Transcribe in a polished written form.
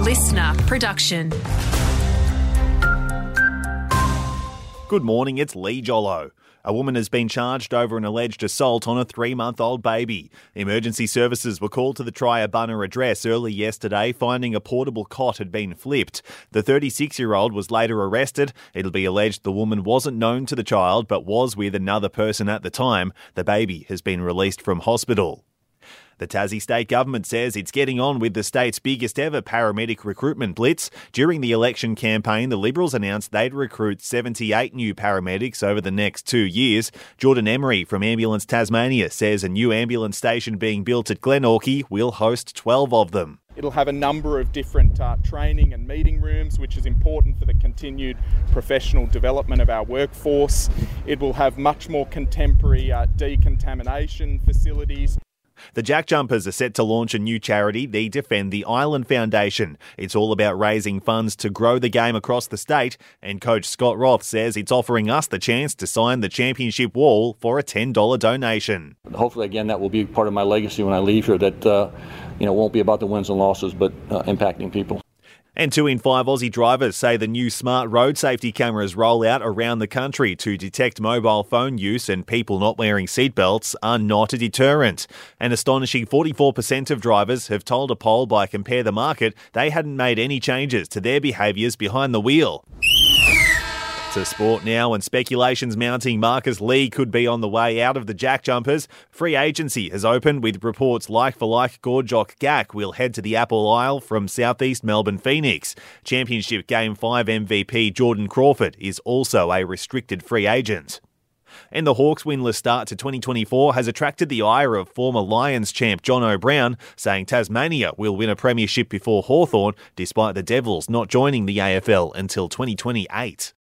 listener production. Good morning, it's Lee Jollo. A woman has been charged over an alleged assault on a 3-month-old baby. Emergency services were called to the Triabunna address early yesterday, finding a portable cot had been flipped. The 36-year-old was later arrested. It'll be alleged the woman wasn't known to the child but was with another person at the time. The baby has been released from hospital. The Tassie State Government says it's getting on with the state's biggest ever paramedic recruitment blitz. During the election campaign, the Liberals announced they'd recruit 78 new paramedics over the next 2 years. Jordan Emery from Ambulance Tasmania says a new ambulance station being built at Glenorchy will host 12 of them. It'll have a number of different training and meeting rooms, which is important for the continued professional development of our workforce. It will have much more contemporary decontamination facilities. The Jack Jumpers are set to launch a new charity, the Defend the Island Foundation. It's all about raising funds to grow the game across the state, and coach Scott Roth says it's offering us the chance to sign the championship wall for a $10 donation. Hopefully, again, that will be part of my legacy when I leave here, that won't be about the wins and losses, but impacting people. And 2 in 5 Aussie drivers say the new smart road safety cameras roll out around the country to detect mobile phone use and people not wearing seatbelts are not a deterrent. An astonishing 44% of drivers have told a poll by Compare the Market they hadn't made any changes to their behaviours behind the wheel. To sport now, and speculations mounting Marcus Lee could be on the way out of the Jack Jumpers. Free agency has opened with reports like-for-like Gorjok Gak will head to the Apple Isle from southeast Melbourne Phoenix. Championship Game 5 MVP Jordan Crawford is also a restricted free agent. And the Hawks' winless start to 2024 has attracted the ire of former Lions champ John O'Brien, saying Tasmania will win a premiership before Hawthorn, despite the Devils not joining the AFL until 2028.